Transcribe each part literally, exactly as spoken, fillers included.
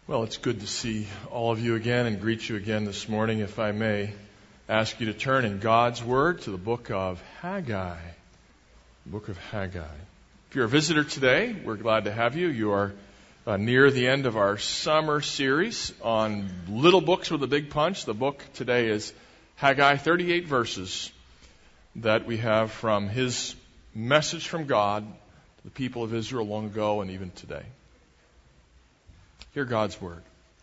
Well, it's good to see all of you again and greet you again this morning. If I may ask you to turn in God's Word to the book of Haggai. The book of Haggai. If you're a visitor today, we're glad to have you. You are uh, near the end of our summer series on little books with a big punch. The book today is Haggai, thirty-eight verses that we have from his message from God to the people of Israel long ago and even today. Hear God's word.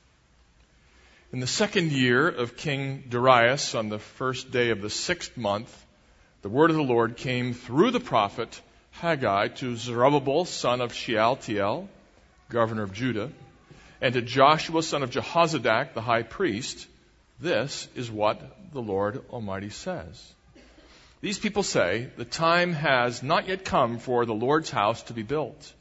In the second year of King Darius, on the first day of the sixth month, the word of the Lord came through the prophet Haggai to Zerubbabel, son of Shealtiel, governor of Judah, and to Joshua, son of Jehozadak, the high priest. This is what the Lord Almighty says. These people say, the time has not yet come for the Lord's house to be built.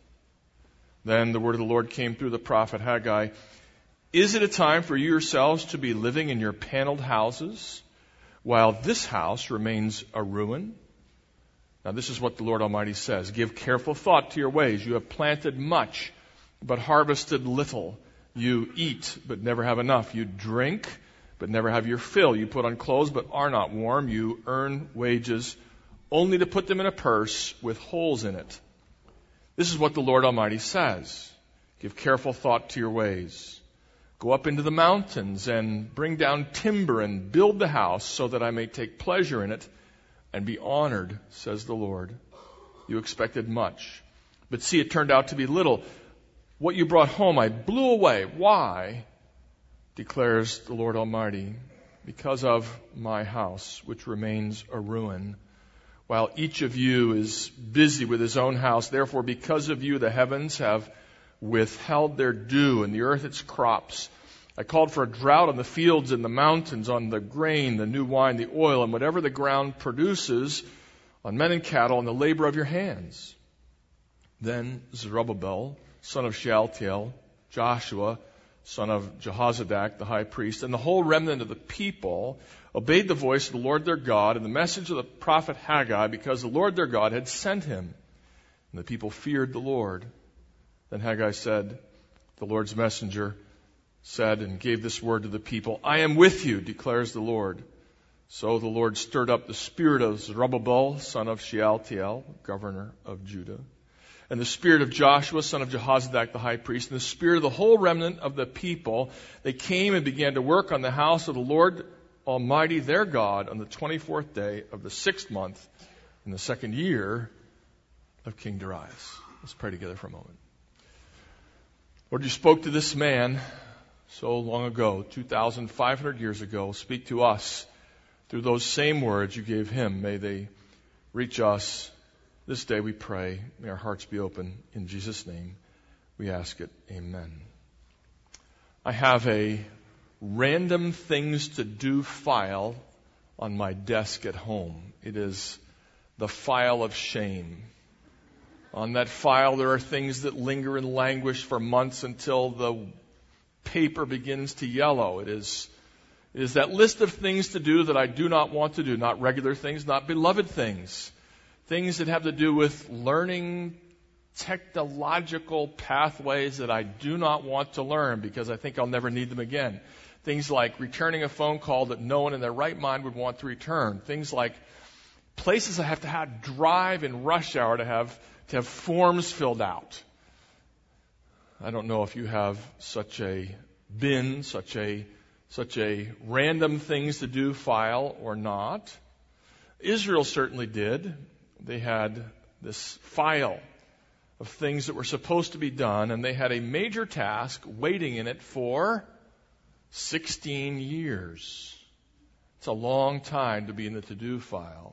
Then the word of the Lord came through the prophet Haggai. Is it a time for you yourselves to be living in your paneled houses while this house remains a ruin? Now this is what the Lord Almighty says. Give careful thought to your ways. You have planted much, but harvested little. You eat, but never have enough. You drink, but never have your fill. You put on clothes, but are not warm. You earn wages only to put them in a purse with holes in it. This is what the Lord Almighty says. Give careful thought to your ways. Go up into the mountains and bring down timber and build the house so that I may take pleasure in it and be honored, says the Lord. You expected much, but see, it turned out to be little. What you brought home I blew away. Why? Declares the Lord Almighty. Because of my house, which remains a ruin. While each of you is busy with his own house, therefore because of you the heavens have withheld their dew and the earth its crops. I called for a drought on the fields and the mountains, on the grain, the new wine, the oil, and whatever the ground produces, on men and cattle, and the labor of your hands. Then Zerubbabel, son of Shealtiel, Joshua, son of Jehozadak, the high priest, and the whole remnant of the people obeyed the voice of the Lord their God and the message of the prophet Haggai, because the Lord their God had sent him. And the people feared the Lord. Then Haggai said, the Lord's messenger said and gave this word to the people, I am with you, declares the Lord. So the Lord stirred up the spirit of Zerubbabel, son of Shealtiel, governor of Judah, and the spirit of Joshua, son of Jehozadak, the high priest, and the spirit of the whole remnant of the people. They came and began to work on the house of the Lord Almighty, their God, on the twenty-fourth day of the sixth month in the second year of King Darius. Let's pray together for a moment. Lord, you spoke to this man so long ago, two thousand five hundred years ago. Speak to us through those same words you gave him. May they reach us this day, we pray. May our hearts be open. In Jesus' name, we ask it. Amen. I have a random things to do file on my desk at home. It is the file of shame. On that file, there are things that linger and languish for months until the paper begins to yellow. It is, it is that list of things to do that I do not want to do. Not regular things, not beloved things. Things that have to do with learning technological pathways that I do not want to learn because I think I'll never need them again. Things like returning a phone call that no one in their right mind would want to return. Things like places I have to have drive in rush hour to have to have forms filled out. I don't know if you have such a bin, such a such a random things to do file or not. Israel certainly did. They had this file of things that were supposed to be done, and they had a major task waiting in it for sixteen years. It's a long time to be in the to-do file.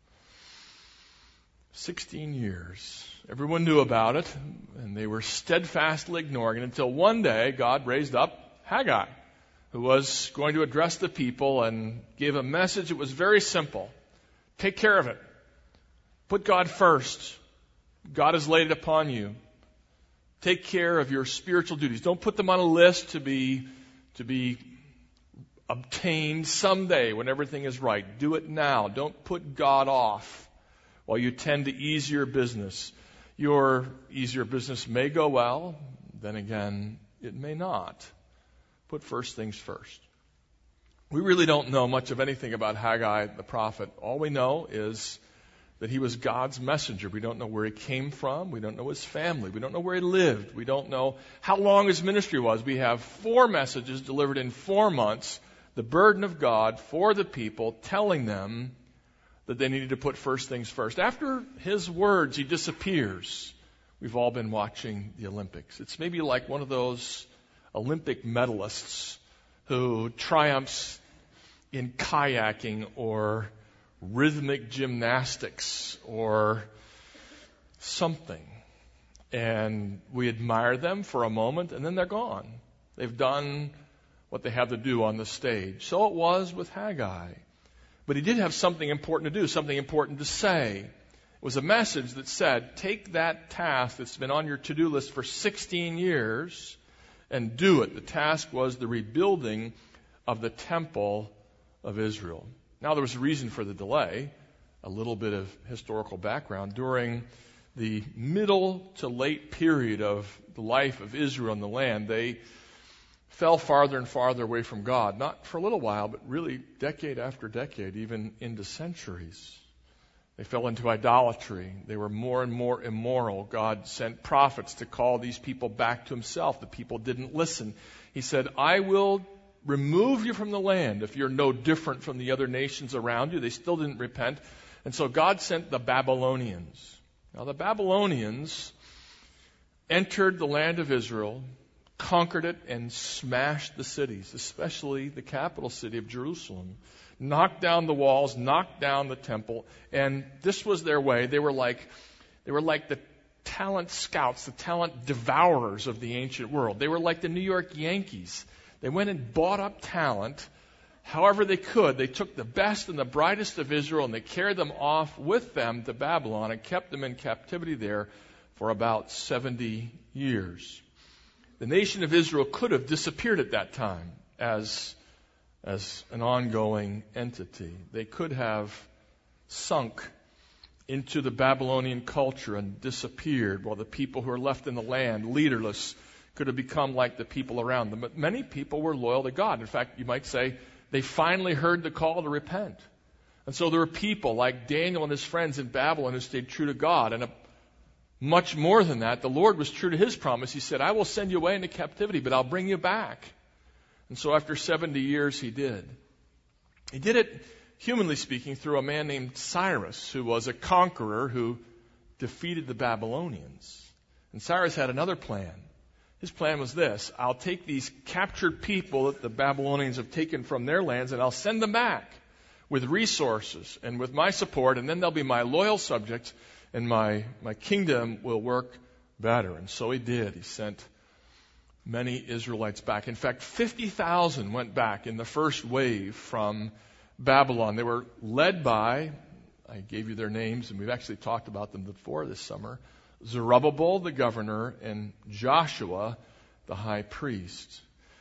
sixteen years. Everyone knew about it, and they were steadfastly ignoring it until one day God raised up Haggai, who was going to address the people and gave a message that was very simple. Take care of it. Put God first. God has laid it upon you. Take care of your spiritual duties. Don't put them on a list to be to be obtained someday when everything is right. Do it now. Don't put God off while you tend to ease your business. Your easier business may go well. Then again, it may not. Put first things first. We really don't know much of anything about Haggai the prophet. All we know is that he was God's messenger. We don't know where he came from. We don't know his family. We don't know where he lived. We don't know how long his ministry was. We have four messages delivered in four months, the burden of God for the people, telling them that they needed to put first things first. After his words, he disappears. We've all been watching the Olympics. It's maybe like one of those Olympic medalists who triumphs in kayaking or rhythmic gymnastics or something. And we admire them for a moment, and then they're gone. They've done what they have to do on the stage. So it was with Haggai. But he did have something important to do, something important to say. It was a message that said, take that task that's been on your to-do list for sixteen years and do it. The task was the rebuilding of the temple of Israel. Now, there was a reason for the delay, a little bit of historical background. During the middle to late period of the life of Israel in the land, they fell farther and farther away from God, not for a little while, but really decade after decade, even into centuries. They fell into idolatry. They were more and more immoral. God sent prophets to call these people back to himself. The people didn't listen. He said, I will remove you from the land if you're no different from the other nations around you. They still didn't repent. And so God sent the Babylonians. Now, the Babylonians entered the land of Israel, conquered it, and smashed the cities, especially the capital city of Jerusalem. Knocked down the walls, knocked down the temple, and this was their way. They were like, they were like the talent scouts, the talent devourers of the ancient world. They were like the New York Yankees. They went and bought up talent however they could. They took the best and the brightest of Israel and they carried them off with them to Babylon and kept them in captivity there for about seventy years. The nation of Israel could have disappeared at that time as, as an ongoing entity. They could have sunk into the Babylonian culture and disappeared, while the people who are left in the land, leaderless, could have become like the people around them. But many people were loyal to God. In fact, you might say they finally heard the call to repent. And so there were people like Daniel and his friends in Babylon who stayed true to God. And a, much more than that, the Lord was true to his promise. He said, I will send you away into captivity, but I'll bring you back. And so after seventy years, he did. He did it, humanly speaking, through a man named Cyrus, who was a conqueror who defeated the Babylonians. And Cyrus had another plan. His plan was this: I'll take these captured people that the Babylonians have taken from their lands and I'll send them back with resources and with my support, and then they'll be my loyal subjects and my, my kingdom will work better. And so he did. He sent many Israelites back. In fact, fifty thousand went back in the first wave from Babylon. They were led by, I gave you their names and we've actually talked about them before this summer, Zerubbabel, the governor, and Joshua, the high priest.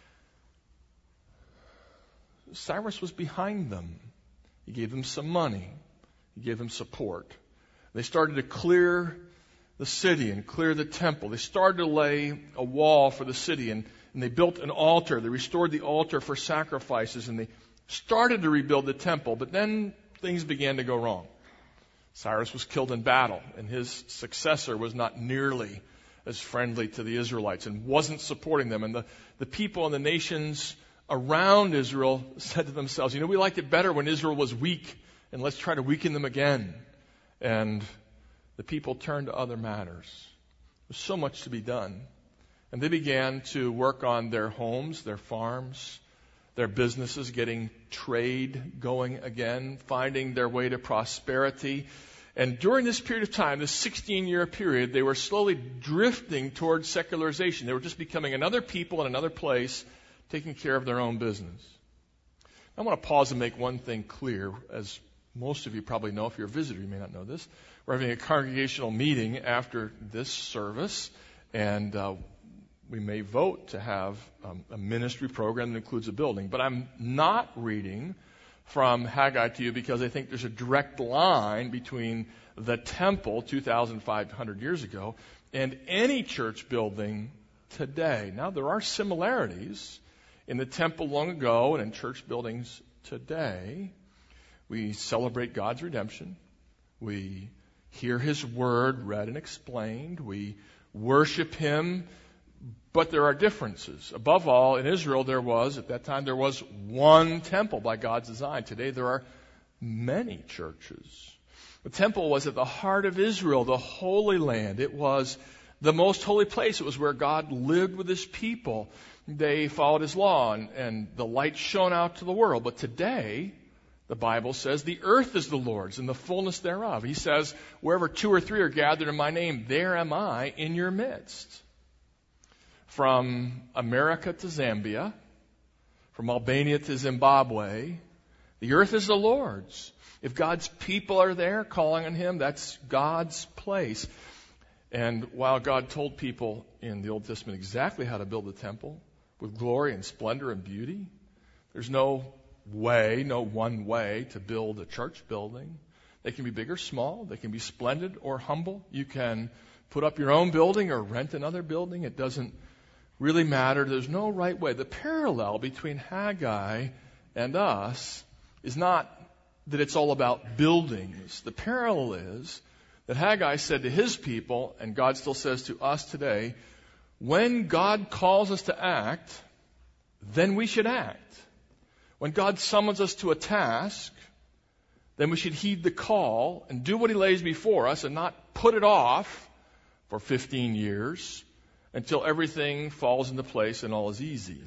Cyrus was behind them. He gave them some money. He gave them support. They started to clear the city and clear the temple. They started to lay a wall for the city, and, and they built an altar. They restored the altar for sacrifices, and they started to rebuild the temple. But then things began to go wrong. Cyrus was killed in battle, and his successor was not nearly as friendly to the Israelites and wasn't supporting them. And the, the people and the nations around Israel said to themselves, you know, we liked it better when Israel was weak, and let's try to weaken them again. And the people turned to other matters. There's so much to be done. And they began to work on their homes, their farms, their businesses, getting trade going again, finding their way to prosperity. And during this period of time, this sixteen-year period, they were slowly drifting towards secularization. They were just becoming another people in another place, taking care of their own business. I want to pause and make one thing clear. As most of you probably know, if you're a visitor, you may not know this. We're having a congregational meeting after this service, and uh, we may vote to have um, a ministry program that includes a building. But I'm not reading from Haggai to you because I think there's a direct line between the temple two thousand five hundred years ago and any church building today. Now, there are similarities in the temple long ago and in church buildings today. We celebrate God's redemption. We hear His Word read and explained. We worship Him. But there are differences. Above all, in Israel there was, at that time, there was one temple by God's design. Today there are many churches. The temple was at the heart of Israel, the Holy Land. It was the most holy place. It was where God lived with His people. They followed His law, and, and the light shone out to the world. But today, the Bible says, the earth is the Lord's and the fullness thereof. He says, wherever two or three are gathered in my name, there am I in your midst. From America to Zambia, from Albania to Zimbabwe, the earth is the Lord's. If God's people are there calling on Him, that's God's place. And while God told people in the Old Testament exactly how to build the temple with glory and splendor and beauty, there's no way, no one way to build a church building. They can be big or small. They can be splendid or humble. You can put up your own building or rent another building. It doesn't really matter. There's no right way. The parallel between Haggai and us is not that it's all about buildings. The parallel is that Haggai said to his people, and God still says to us today, when God calls us to act, then we should act. When God summons us to a task, then we should heed the call and do what He lays before us and not put it off for fifteen years until everything falls into place and all is easy.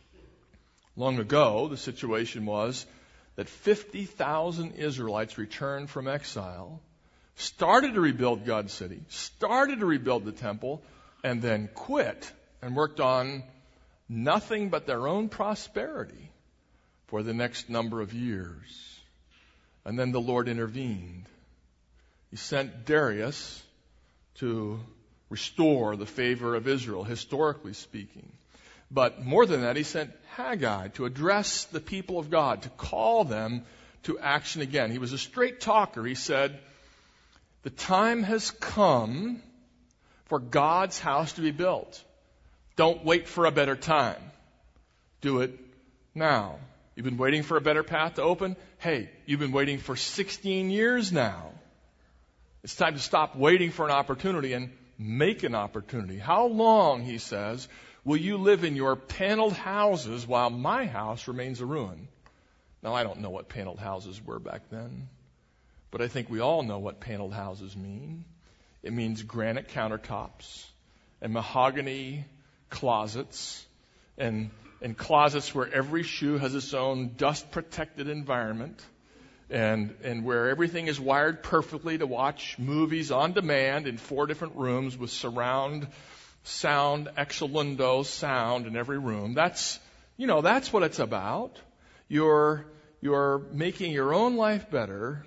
Long ago, the situation was that fifty thousand Israelites returned from exile, started to rebuild God's city, started to rebuild the temple, and then quit and worked on nothing but their own prosperity for the next number of years. And then the Lord intervened. He sent Darius to restore the favor of Israel, historically speaking. But more than that, He sent Haggai to address the people of God, to call them to action again. He was a straight talker. He said, the time has come for God's house to be built. Don't wait for a better time. Do it now. You've been waiting for a better path to open? Hey, you've been waiting for sixteen years now. It's time to stop waiting for an opportunity and make an opportunity. How long, He says, will you live in your paneled houses while my house remains a ruin? Now, I don't know what paneled houses were back then, but I think we all know what paneled houses mean. It means granite countertops and mahogany closets and, and closets where every shoe has its own dust-protected environment. And, and where everything is wired perfectly to watch movies on demand in four different rooms with surround sound, excellundo sound in every room. That's, you know, that's what it's about. You're, you're making your own life better,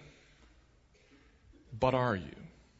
but are you?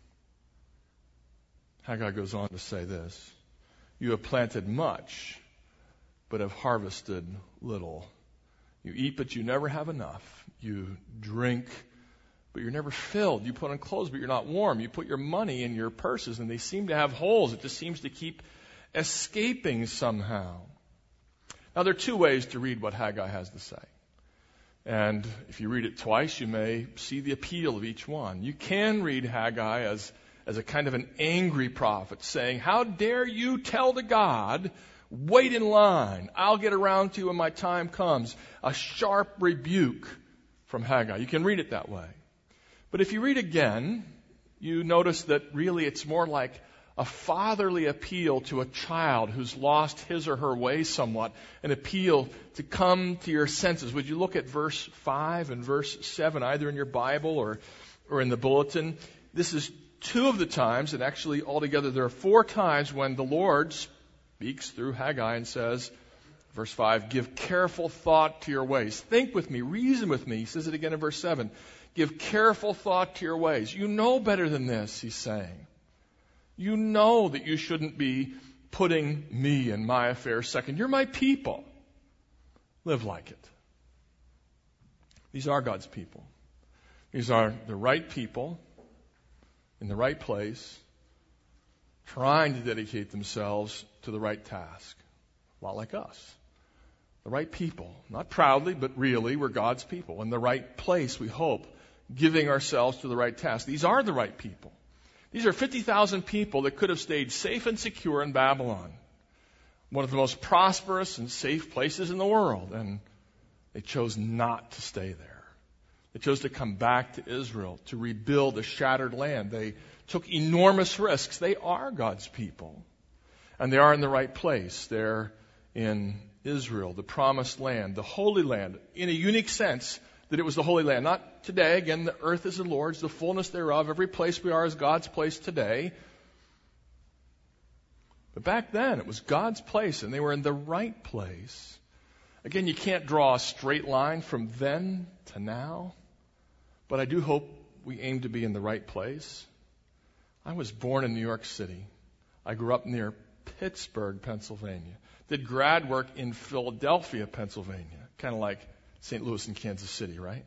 Haggai goes on to say this. You have planted much, but have harvested little. You eat, but you never have enough. You drink, but you're never filled. You put on clothes, but you're not warm. You put your money in your purses, and they seem to have holes. It just seems to keep escaping somehow. Now, there are two ways to read what Haggai has to say. And if you read it twice, you may see the appeal of each one. You can read Haggai as, as a kind of an angry prophet saying, how dare you tell to God, wait in line. I'll get around to you when my time comes. A sharp rebuke from Haggai. You can read it that way. But if you read again, you notice that really it's more like a fatherly appeal to a child who's lost his or her way somewhat, an appeal to come to your senses. Would you look at verse five and verse seven, either in your Bible or, or in the bulletin? This is two of the times, and actually altogether there are four times when the Lord speaks through Haggai and says, verse five, give careful thought to your ways. Think with me, reason with me. He says it again in verse seven. Give careful thought to your ways. You know better than this, he's saying. You know that you shouldn't be putting me and my affairs second. You're my people. Live like it. These are God's people. These are the right people in the right place trying to dedicate themselves to the right task. A lot like us. The right people. Not proudly, but really, we're God's people. In the right place, we hope, giving ourselves to the right task. These are the right people. These are fifty thousand people that could have stayed safe and secure in Babylon, one of the most prosperous and safe places in the world, and they chose not to stay there. They chose to come back to Israel, to rebuild a shattered land. They took enormous risks. They are God's people, and they are in the right place. They're in Israel, the promised land, the Holy Land, in a unique sense that it was the Holy Land. Not today. Again, the earth is the Lord's, the fullness thereof. Every place we are is God's place today. But back then, it was God's place, and they were in the right place. Again, you can't draw a straight line from then to now, but I do hope we aim to be in the right place. I was born in New York City. I grew up near Pittsburgh, Pennsylvania. Did grad work in Philadelphia, Pennsylvania, kind of like Saint Louis and Kansas City, right?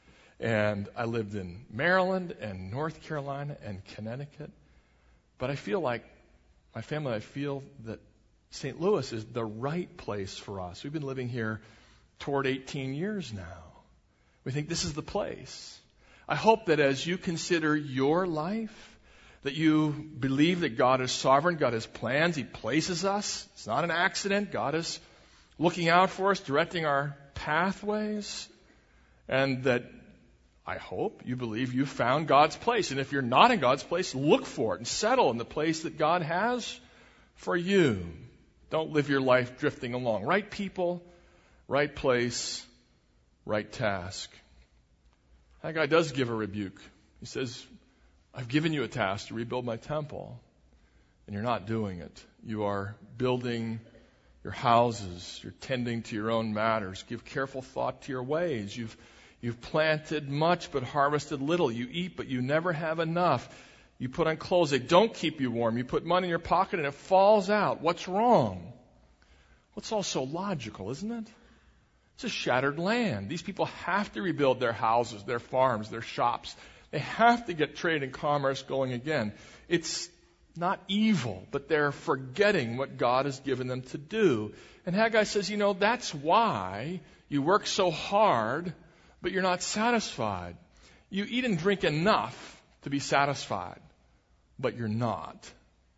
And I lived in Maryland and North Carolina and Connecticut. But I feel like, my family, I feel that Saint Louis is the right place for us. We've been living here toward eighteen years now. We think this is the place. I hope that as you consider your life, that you believe that God is sovereign, God has plans, He places us. It's not an accident. God is looking out for us, directing our pathways, and that I hope you believe you found God's place. And if you're not in God's place, look for it and settle in the place that God has for you. Don't live your life drifting along. Right people, right place, right task. Haggai does give a rebuke. He says, I've given you a task to rebuild my temple, and you're not doing it. You are building your houses. You're tending to your own matters. Give careful thought to your ways. You've, you've planted much but harvested little. You eat, but you never have enough. You put on clothes that don't keep you warm. You put money in your pocket and it falls out. What's wrong? Well, it's all so logical, isn't it? It's a shattered land. These people have to rebuild their houses, their farms, their shops. They have to get trade and commerce going again. It's not evil, but they're forgetting what God has given them to do. And Haggai says, you know, that's why you work so hard, but you're not satisfied. You eat and drink enough to be satisfied, but you're not.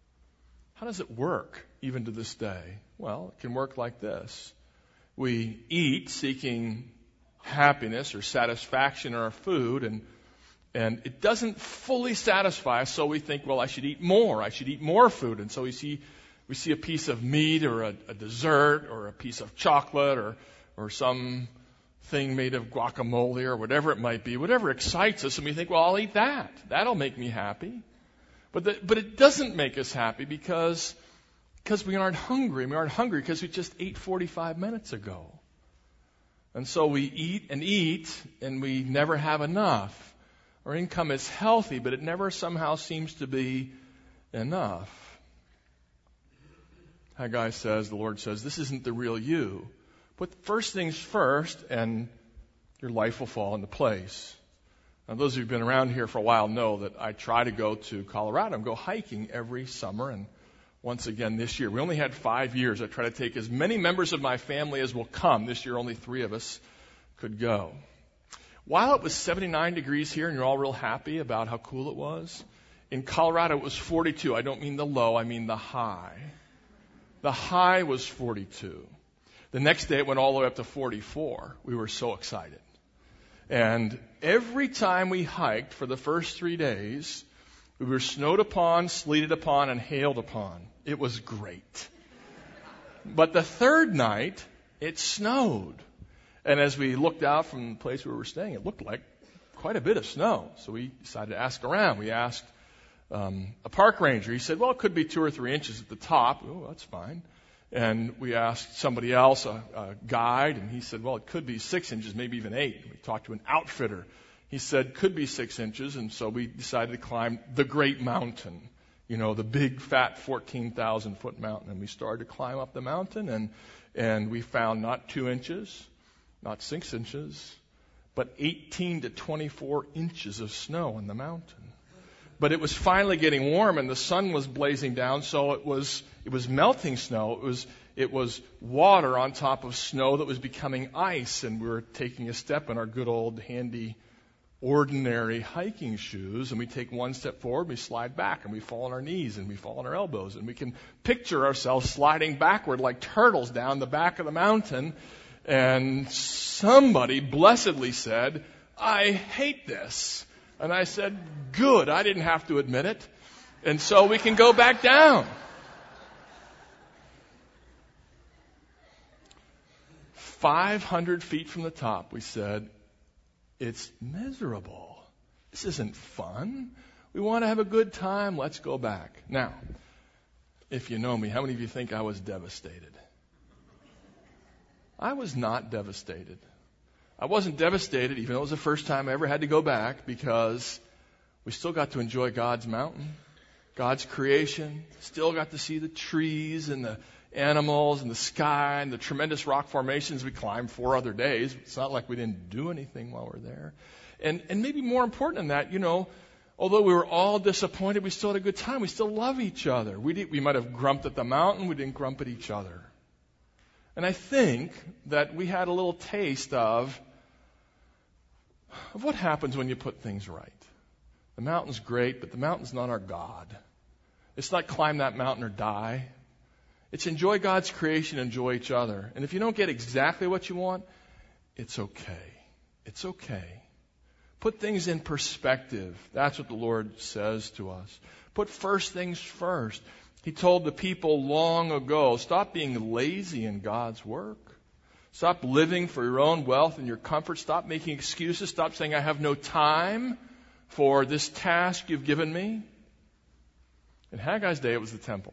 How does it work, even to this day? Well, it can work like this. We eat seeking happiness or satisfaction in our food, and and it doesn't fully satisfy us, so we think, well, I should eat more. I should eat more food. And so we see we see a piece of meat or a, a dessert or a piece of chocolate or or some thing made of guacamole or whatever it might be, whatever excites us, and we think, well, I'll eat that. That'll make me happy. But the, but it doesn't make us happy because because we aren't hungry. We aren't hungry because we just ate forty-five minutes ago. And so we eat and eat, and we never have enough. Our income is healthy, but it never somehow seems to be enough. Haggai says, the Lord says, this isn't the real you. Put first things first, and your life will fall into place. Now, those of you who've been around here for a while know that I try to go to Colorado and go hiking every summer, and once again this year. We only had five years. I try to take as many members of my family as will come. This year, only three of us could go. While it was seventy-nine degrees here, and you're all real happy about how cool it was, in Colorado it was forty-two. I don't mean the low, I mean the high. The high was forty-two. The next day it went all the way up to forty-four. We were so excited. And every time we hiked for the first three days, we were snowed upon, sleeted upon, and hailed upon. It was great. But the third night, it snowed. And as we looked out from the place where we were staying, it looked like quite a bit of snow. So we decided to ask around. We asked um, a park ranger. He said, well, it could be two or three inches at the top. Oh, that's fine. And we asked somebody else, a, a guide, and he said, well, it could be six inches, maybe even eight. We talked to an outfitter. He said, could be six inches. And so we decided to climb the Great Mountain, you know, the big, fat fourteen thousand foot mountain. And we started to climb up the mountain, and, and we found not two inches, not six inches, but eighteen to twenty-four inches of snow on the mountain. but it was finally getting warm and the sun was blazing down, so it was it was melting snow. It was it was water on top of snow that was becoming ice, and we were taking a step in our good old handy ordinary hiking shoes, and we take one step forward, we slide back, and we fall on our knees, and we fall on our elbows, and we can picture ourselves sliding backward like turtles down the back of the mountain. And somebody blessedly said, "I hate this." And I said, "Good, I didn't have to admit it." And so we can go back down. five hundred feet from the top, we said, "It's miserable. This isn't fun. We want to have a good time. Let's go back." Now, if you know me, how many of you think I was devastated? I was not devastated. I wasn't devastated, even though it was the first time I ever had to go back, because we still got to enjoy God's mountain, God's creation, still got to see the trees and the animals and the sky and the tremendous rock formations we climbed four other days. It's not like we didn't do anything while we were there. And and maybe more important than that, you know, although we were all disappointed, we still had a good time. We still love each other. We did, we might have grumped at the mountain. We didn't grump at each other. And I think that we had a little taste of, of what happens when you put things right. The mountain's great, but the mountain's not our God. It's not climb that mountain or die. It's enjoy God's creation, enjoy each other. And if you don't get exactly what you want, it's okay. It's okay. Put things in perspective. That's what the Lord says to us. Put first things first. He told the people long ago, stop being lazy in God's work. Stop living for your own wealth and your comfort. Stop making excuses. Stop saying, "I have no time for this task you've given me." In Haggai's day, it was the temple.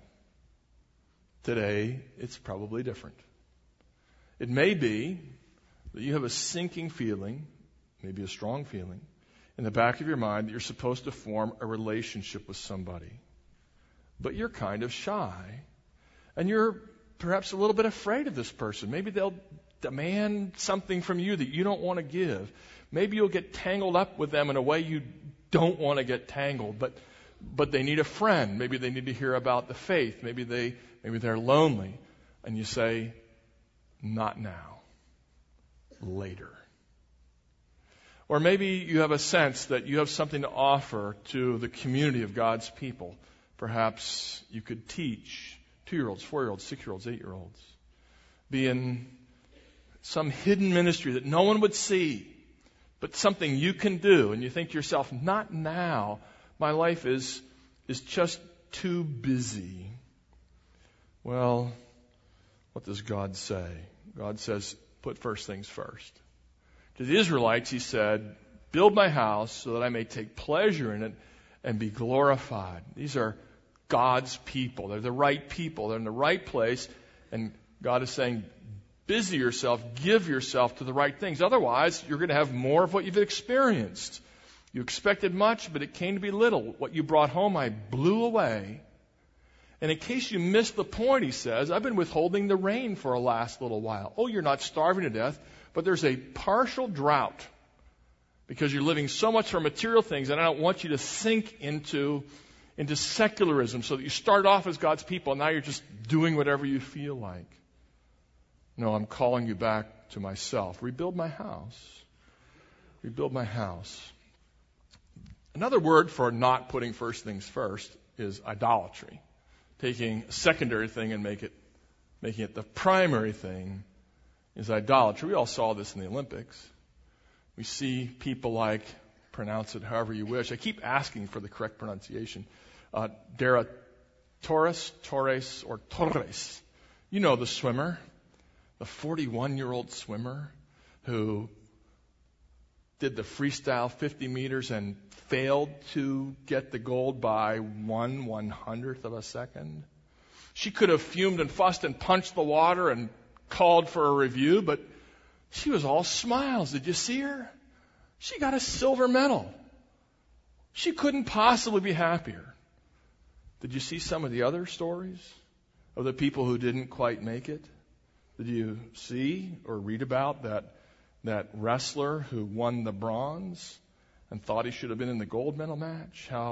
Today, it's probably different. It may be that you have a sinking feeling, maybe a strong feeling, in the back of your mind that you're supposed to form a relationship with somebody. But you're kind of shy. And you're perhaps a little bit afraid of this person. Maybe they'll demand something from you that you don't want to give. Maybe you'll get tangled up with them in a way you don't want to get tangled. But but they need a friend. Maybe they need to hear about the faith. Maybe they maybe they're lonely. And you say, "Not now. Later." Or maybe you have a sense that you have something to offer to the community of God's people. Perhaps you could teach two-year-olds, four-year-olds, six-year-olds, eight-year-olds. Be in some hidden ministry that no one would see, but something you can do. And you think to yourself, "Not now. My life is, is just too busy." Well, what does God say? God says, put first things first. To the Israelites, He said, "Build my house so that I may take pleasure in it and be glorified." These are God's people. They're the right people. They're in the right place. And God is saying, busy yourself, give yourself to the right things. Otherwise, you're going to have more of what you've experienced. You expected much, but it came to be little. What you brought home, I blew away. And in case you missed the point, He says, I've been withholding the rain for a last little while. Oh, you're not starving to death, but there's a partial drought because you're living so much for material things, and I don't want you to sink into, into secularism so that you start off as God's people, and now you're just doing whatever you feel like. No, I'm calling you back to myself. Rebuild my house. Rebuild my house. Another word for not putting first things first is idolatry. Taking a secondary thing and make it, making it the primary thing is idolatry. We all saw this in the Olympics. We see people like, pronounce it however you wish. I keep asking for the correct pronunciation. Uh, Dara Torres, Torres, or Torres. You know the swimmer, the forty-one-year-old swimmer who did the freestyle fifty meters and failed to get the gold by one one-hundredth of a second. She could have fumed and fussed and punched the water and called for a review, but she was all smiles. Did you see her? She got a silver medal. She couldn't possibly be happier. Did you see some of the other stories of the people who didn't quite make it? Did you see or read about that, that wrestler who won the bronze and thought he should have been in the gold medal match? How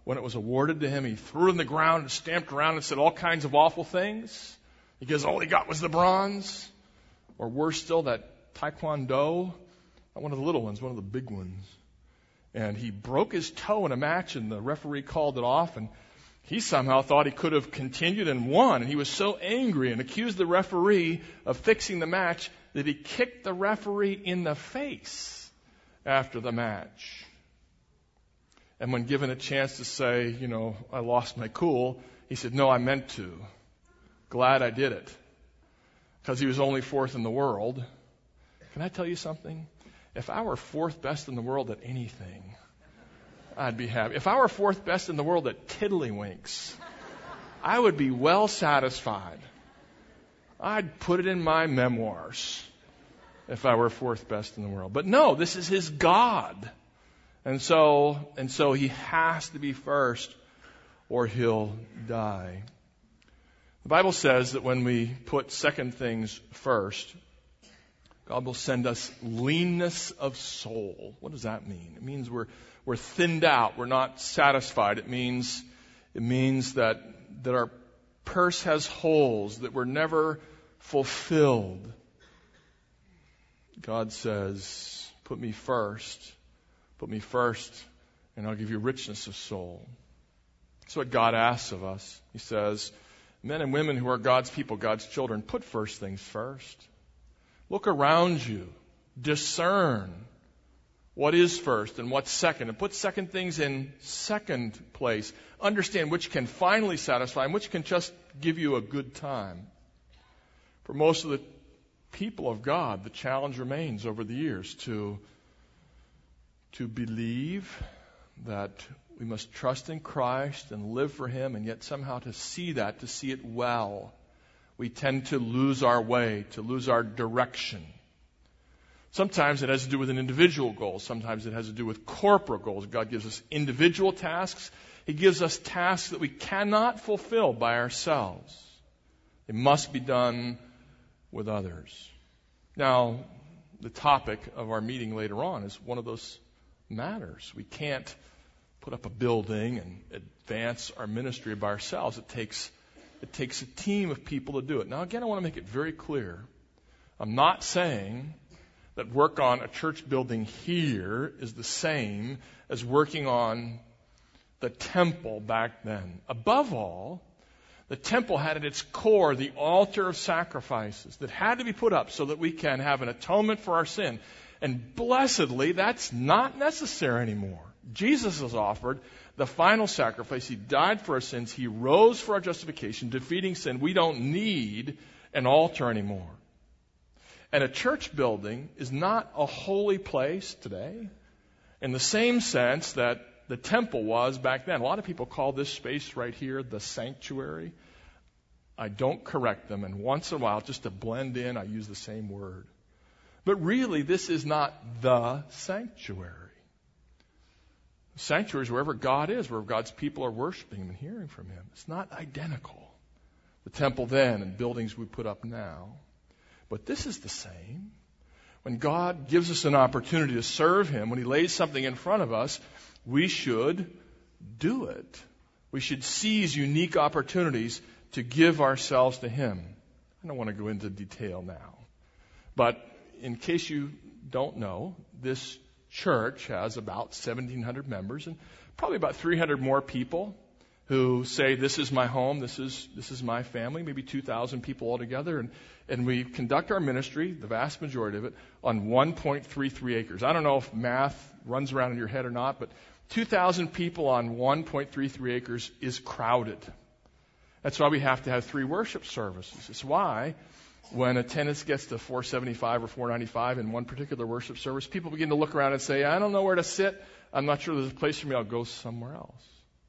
when it was awarded to him, he threw it in the ground and stamped around and said all kinds of awful things because all he got was the bronze. Or worse still, that taekwondo, not one of the little ones, one of the big ones. And he broke his toe in a match, and the referee called it off, and he somehow thought he could have continued and won. And he was so angry and accused the referee of fixing the match that he kicked the referee in the face after the match. And when given a chance to say, you know, I lost my cool, he said, no, I meant to. Glad I did it. Because he was only fourth in the world. Can I tell you something? If I were fourth best in the world at anything, I'd be happy. If I were fourth best in the world at tiddlywinks, I would be well satisfied. I'd put it in my memoirs if I were fourth best in the world. But no, this is his God. And so, and so he has to be first or he'll die. The Bible says that when we put second things first, God will send us leanness of soul. What does that mean? It means we're we're thinned out. We're not satisfied. It means it means that that our purse has holes, that we're never fulfilled. God says, put me first. Put me first, and I'll give you richness of soul. That's what God asks of us. He says, men and women who are God's people, God's children, put first things first. Look around you. Discern what is first and what's second. And put second things in second place. Understand which can finally satisfy and which can just give you a good time. For most of the people of God, the challenge remains over the years to to believe that we must trust in Christ and live for Him, and yet somehow to see that, to see it well, we tend to lose our way, to lose our direction. Sometimes it has to do with an individual goal. Sometimes it has to do with corporate goals. God gives us individual tasks. He gives us tasks that we cannot fulfill by ourselves. They must be done with others. Now, the topic of our meeting later on is one of those matters. We can't put up a building and advance our ministry by ourselves. It takes it takes a team of people to do it. Now, again, I want to make it very clear. I'm not saying that work on a church building here is the same as working on the temple back then. Above all, the temple had at its core the altar of sacrifices that had to be put up so that we can have an atonement for our sin. And blessedly, that's not necessary anymore. Jesus has offered the final sacrifice. He died for our sins. He rose for our justification, defeating sin. We don't need an altar anymore. And a church building is not a holy place today in the same sense that the temple was back then. A lot of people call this space right here the sanctuary. I don't correct them, and once in a while, just to blend in, I use the same word. But really, this is not the sanctuary. The sanctuary is wherever God is, where God's people are worshiping Him and hearing from Him. It's not identical. The temple then and buildings we put up now. But this is the same. When God gives us an opportunity to serve Him, when He lays something in front of us, we should do it. We should seize unique opportunities to give ourselves to Him. I don't want to go into detail now. But in case you don't know, this church has about seventeen hundred members and probably about three hundred more people who say, this is my home, this is this is my family, maybe two thousand people altogether. And, and we conduct our ministry, the vast majority of it, on one point three three acres. I don't know if math runs around in your head or not, but two thousand people on one point three three acres is crowded. That's why we have to have three worship services. It's why when attendance gets to four seventy-five or four ninety-five in one particular worship service, people begin to look around and say, I don't know where to sit. I'm not sure there's a place for me. I'll go somewhere else.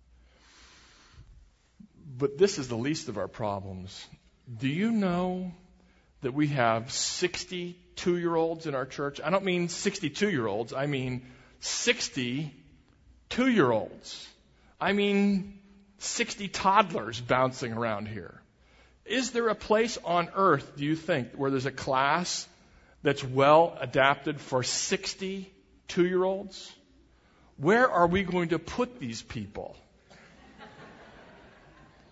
But this is the least of our problems. Do you know that we have sixty-two-year-olds in our church? I don't mean sixty-two-year-olds. I mean sixty-two-year-olds. I mean sixty toddlers bouncing around here. Is there a place on earth, do you think, where there's a class that's well adapted for sixty-two-year-olds? Where are we going to put these people?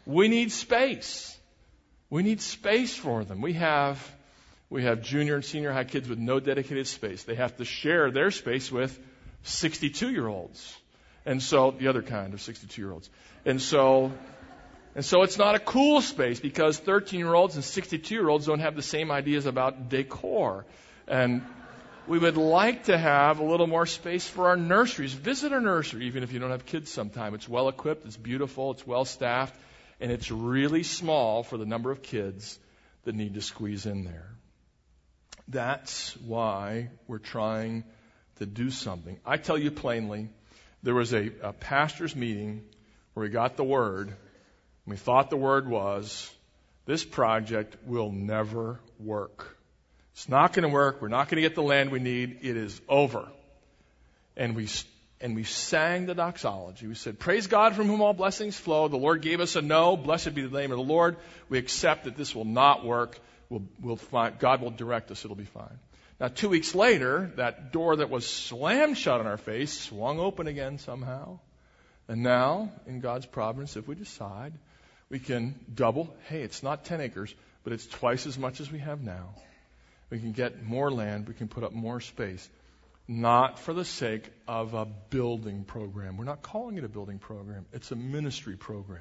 We need space. We need space for them. We have, we have junior and senior high kids with no dedicated space. They have to share their space with sixty-two-year-olds. And so, the other kind of sixty-two-year-olds. And so, and so it's not a cool space because thirteen-year-olds and sixty-two-year-olds don't have the same ideas about decor. And we would like to have a little more space for our nurseries. Visit our nursery, even if you don't have kids sometime. It's well equipped, it's beautiful, it's well staffed, and it's really small for the number of kids that need to squeeze in there. That's why we're trying to do something. I tell you plainly, there was a, a pastor's meeting where we got the word, and we thought the word was, this project will never work. It's not going to work. We're not going to get the land we need. It is over. And we and we sang the doxology. We said, praise God from whom all blessings flow. The Lord gave us a no. Blessed be the name of the Lord. We accept that this will not work. We'll, we'll find, God will direct us. It'll be fine. Now, two weeks later, that door that was slammed shut on our face swung open again somehow. And now, in God's providence, if we decide, we can double. Hey, it's not ten acres, but it's twice as much as we have now. We can get more land. We can put up more space. Not for the sake of a building program. We're not calling it a building program. It's a ministry program.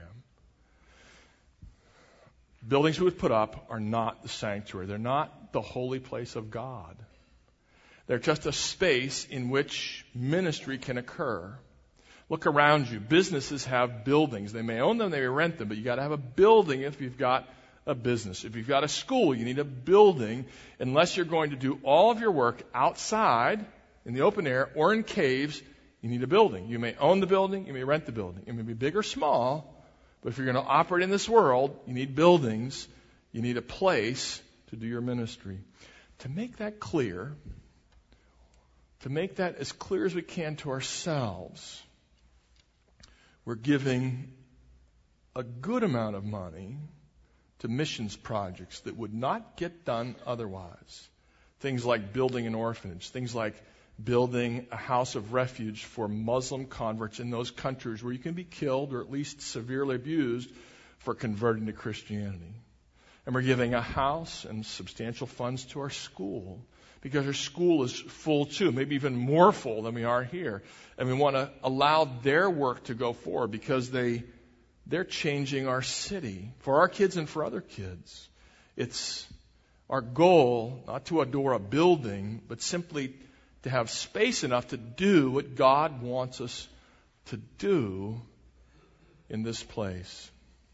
Buildings we would put up are not the sanctuary. They're not the holy place of God. They're just a space in which ministry can occur. Look around you. Businesses have buildings. They may own them, they may rent them, but you've got to have a building if you've got a business. If you've got a school, you need a building, unless you're going to do all of your work outside in the open air or in caves. You need a building. You may own the building, you may rent the building. It may be big or small, but if you're going to operate in this world, you need buildings. You need a place to do your ministry. To make that clear, to make that as clear as we can to ourselves, we're giving a good amount of money to missions projects that would not get done otherwise. Things like building an orphanage, things like building a house of refuge for Muslim converts in those countries where you can be killed or at least severely abused for converting to Christianity. And we're giving a house and substantial funds to our school because our school is full too, maybe even more full than we are here. And we want to allow their work to go forward because they They're changing our city for our kids and for other kids. It's our goal not to adore a building, but simply to have space enough to do what God wants us to do in this place.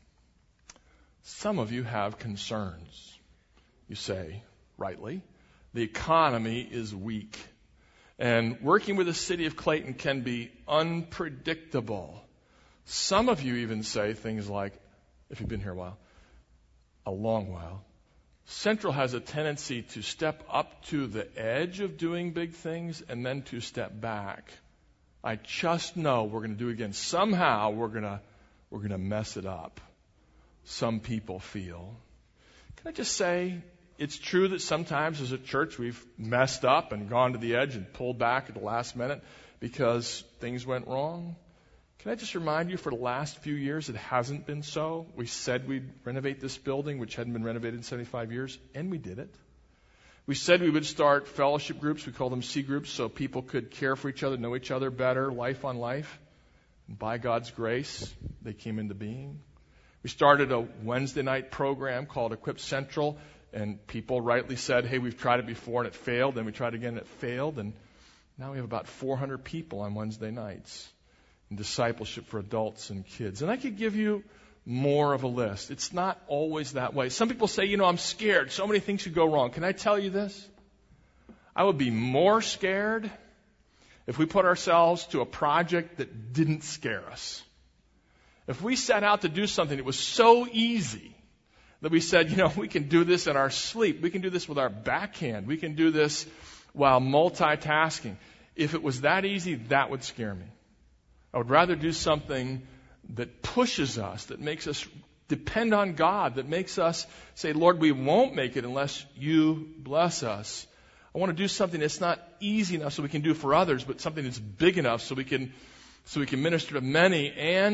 Some of you have concerns. You say, rightly, the economy is weak. And working with the city of Clayton can be unpredictable. Some of you even say things like, if you've been here a while, a long while, Central has a tendency to step up to the edge of doing big things and then to step back. I just know we're going to do it again. Somehow we're going to we're going to mess it up. Some people feel. Can I just say, it's true that sometimes as a church we've messed up and gone to the edge and pulled back at the last minute because things went wrong. Can I just remind you, for the last few years, it hasn't been so. We said we'd renovate this building, which hadn't been renovated in seventy-five years, and we did it. We said we would start fellowship groups. We call them C groups, so people could care for each other, know each other better, life on life. And by God's grace, they came into being. We started a Wednesday night program called Equip Central, and people rightly said, hey, we've tried it before and it failed. Then we tried again and it failed, and now we have about four hundred people on Wednesday nights. And discipleship for adults and kids. And I could give you more of a list. It's not always that way. Some people say, you know, I'm scared. So many things could go wrong. Can I tell you this? I would be more scared if we put ourselves to a project that didn't scare us. If we set out to do something that was so easy that we said, you know, we can do this in our sleep. We can do this with our backhand. We can do this while multitasking. If it was that easy, that would scare me. I would rather do something that pushes us, that makes us depend on God, that makes us say, Lord, we won't make it unless you bless us. I want to do something that's not easy enough so we can do for others, but something that's big enough so we can so we can minister to many and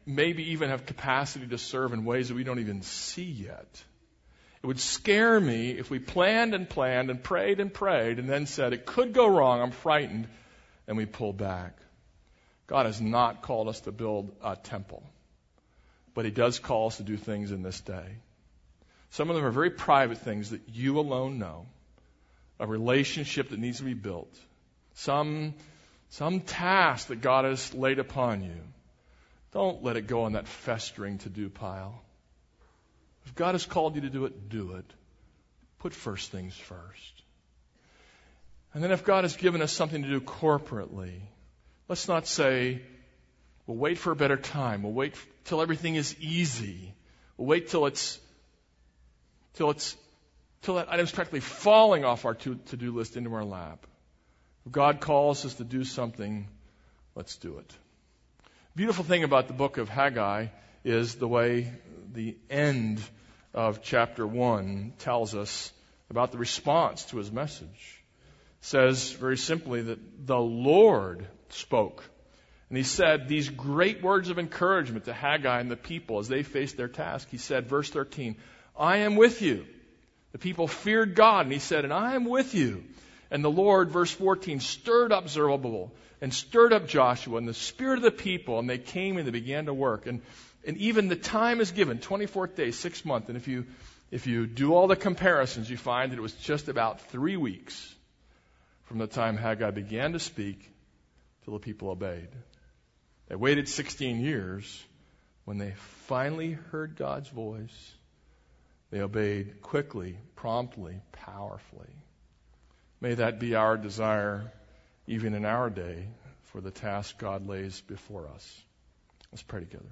maybe even have capacity to serve in ways that we don't even see yet. It would scare me if we planned and planned and prayed and prayed and then said, it could go wrong, I'm frightened, and we pull back. God has not called us to build a temple, but He does call us to do things in this day. Some of them are very private things that you alone know, a relationship that needs to be built, some, some task that God has laid upon you. Don't let it go on that festering to-do pile. If God has called you to do it, do it. Put first things first. And then if God has given us something to do corporately, let's not say, we'll wait for a better time. We'll wait till everything is easy. We'll wait till it's, till it's, till that item's practically falling off our to, to-do list into our lap. If God calls us to do something, let's do it. The beautiful thing about the book of Haggai is the way the end of chapter one tells us about the response to his message. It says very simply that the Lord spoke. And he said these great words of encouragement to Haggai and the people as they faced their task. He said, verse thirteen, I am with you. The people feared God, and he said, and I am with you. And the Lord, verse fourteen, stirred up Zerubbabel and stirred up Joshua and the spirit of the people, and they came and they began to work. And And even the time is given, twenty-fourth day, sixth month. And if you if you do all the comparisons, you find that it was just about three weeks from the time Haggai began to speak till the people obeyed. They waited sixteen years. When they finally heard God's voice, they obeyed quickly, promptly, powerfully. May that be our desire, even in our day, for the task God lays before us. Let's pray together.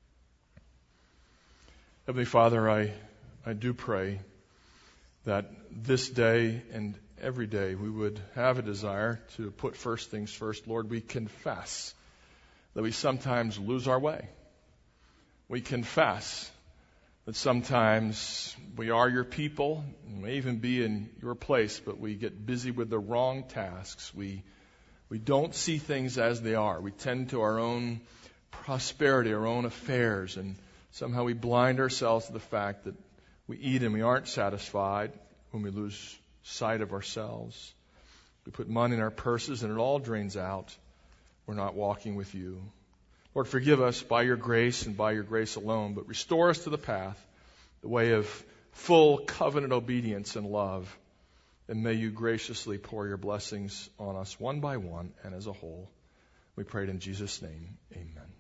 Heavenly Father, I, I do pray that this day and every day we would have a desire to put first things first. Lord, we confess that we sometimes lose our way. We confess that sometimes we are your people, and may even be in your place, but we get busy with the wrong tasks. We, we don't see things as they are. We tend to our own prosperity, our own affairs, and somehow we blind ourselves to the fact that we eat and we aren't satisfied when we lose sight of ourselves. We put money in our purses and it all drains out. We're not walking with you. Lord, forgive us by your grace and by your grace alone, but restore us to the path, the way of full covenant obedience and love. And may you graciously pour your blessings on us one by one and as a whole. We pray it in Jesus' name. Amen.